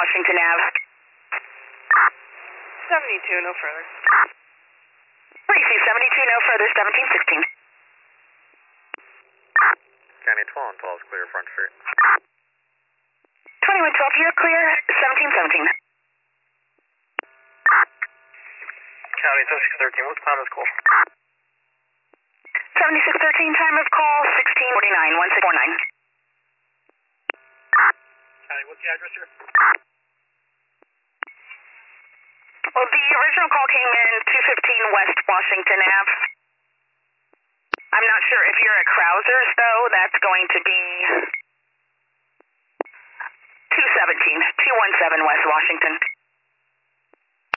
Washington Ave. 72, no further. Receive 72, no further, 1716. County 12 and 12 is clear, Front Street. 2112, you're clear, 1717. County 7613, what's time of call? 7613, time of call, 1649, 1649. County, what's the address here? Well, the original call came in 215 West Washington Ave. I'm not sure if you're at Krauser's, though. That's going to be 217 West Washington.